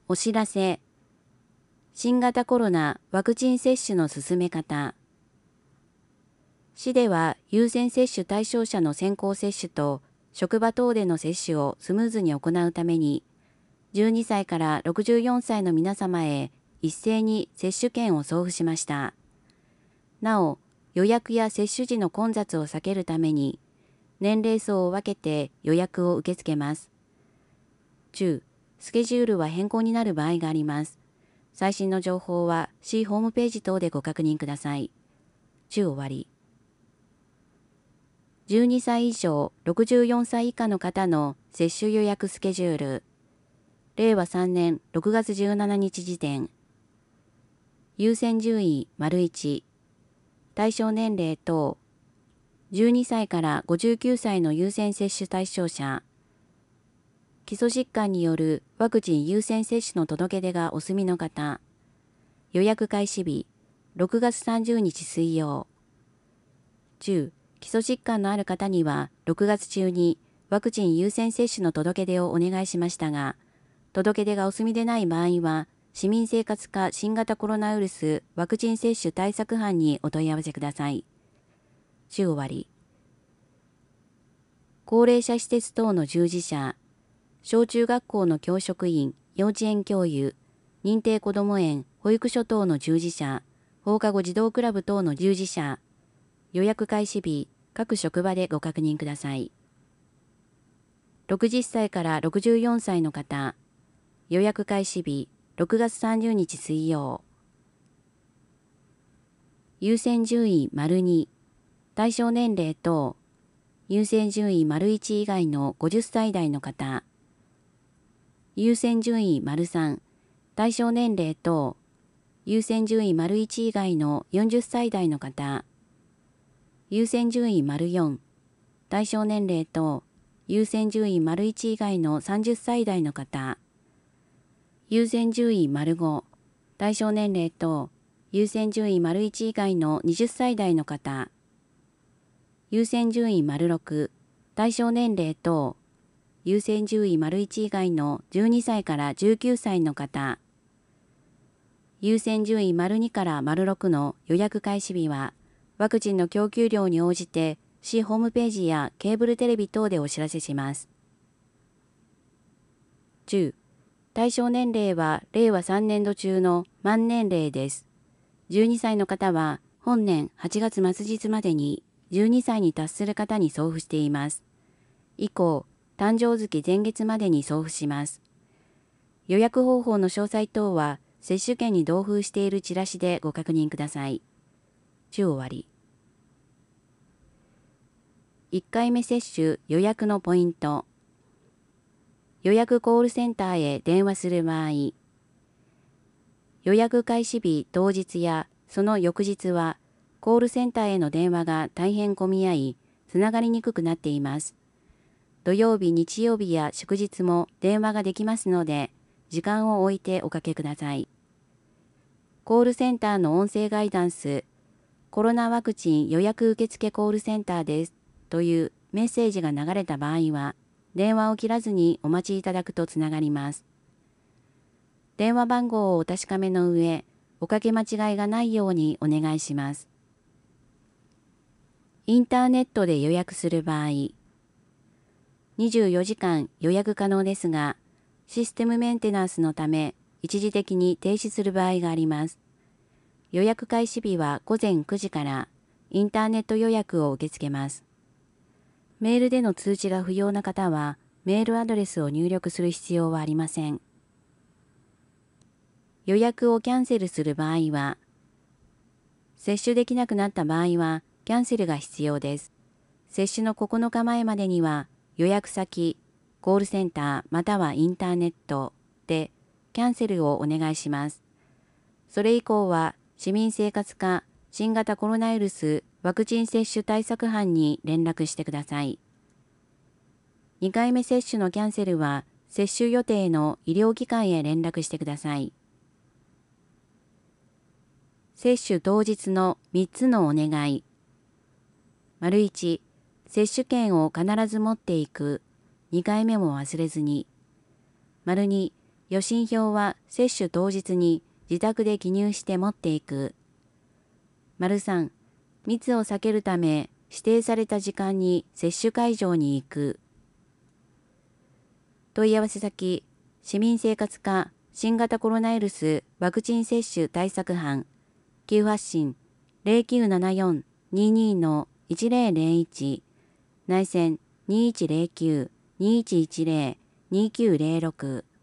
お知らせ。新型コロナワクチン接種の進め方。市では優先接種対象者の先行接種と職場等での接種をスムーズに行うために、12歳から64歳の皆様へ一斉に接種券を送付しました。なお、予約や接種時の混雑を避けるために、年齢層を分けて予約を受け付けます。10、スケジュールは変更になる場合があります。最新の情報は市ホームページ等でご確認ください。10終わり。12歳以上64歳以下の方の接種予約スケジュール。令和3年6月17日時点。優先順位 ①。対象年齢等。12歳から59歳の優先接種対象者。基礎疾患によるワクチン優先接種の届け出がお済みの方。予約開始日、6月30日水曜。10、基礎疾患のある方には6月中にワクチン優先接種の届け出をお願いしましたが、届け出がお済みでない場合は、市民生活課新型コロナウイルスワクチン接種対策班にお問い合わせください。10終わり。高齢者施設等の従事者、小中学校の教職員、幼稚園教諭、認定こども園、保育所等の従事者、放課後児童クラブ等の従事者、予約開始日、各職場でご確認ください。60歳から64歳の方、予約開始日、6月30日水曜。優先順位 ②、対象年齢等、優先順位 ① 以外の50歳代の方、優先順位 ③、対象年齢等、優先順位 ① 以外の40歳代の方、優先順位 �4、対象年齢等、優先順位 ① 以外の30歳代の方、優先順位 ⑤、対象年齢等、優先順位 ① 以外の20歳代の方、優先順位 ⑥、対象年齢等、優先順位 ① 以外の12歳から19歳の方、優先順位 ② から ⑥の予約開始日は、ワクチンの供給量に応じて市ホームページやケーブルテレビ等でお知らせします。10、対象年齢は令和3年度中の満年齢です。12歳の方は本年8月末日までに12歳に達する方に送付しています。以降、誕生月前月までに送付します。予約方法の詳細等は接種券に同封しているチラシでご確認ください。10終わり。1回目接種予約のポイント。予約コールセンターへ電話する場合、予約開始日当日やその翌日はコールセンターへの電話が大変混み合い、つながりにくくなっています。土曜日、日曜日や祝日も電話ができますので、時間を置いておかけください。コールセンターの音声ガイダンス、コロナワクチン予約受付コールセンターですというメッセージが流れた場合は、電話を切らずにお待ちいただくとつながります。電話番号をお確かめの上、おかけ間違いがないようにお願いします。インターネットで予約する場合、24時間予約可能ですが、システムメンテナンスのため一時的に停止する場合があります。予約開始日は午前9時からインターネット予約を受け付けます。メールでの通知が不要な方はメールアドレスを入力する必要はありません。予約をキャンセルする場合は、接種できなくなった場合はキャンセルが必要です。接種の9日前までには予約先、コールセンターまたはインターネットでキャンセルをお願いします。それ以降は市民生活課新型コロナウイルスワクチン接種対策班に連絡してください。2回目接種のキャンセルは接種予定の医療機関へ連絡してください。接種当日の3つのお願い。①、接種券を必ず持っていく。2回目も忘れずに。②、 予診票は接種当日に自宅で記入して持っていく。3、密を避けるため指定された時間に接種会場に行く。問い合わせ先、市民生活課新型コロナウイルスワクチン接種対策班、急発進 0974-22-1001、内線2109-2110-2906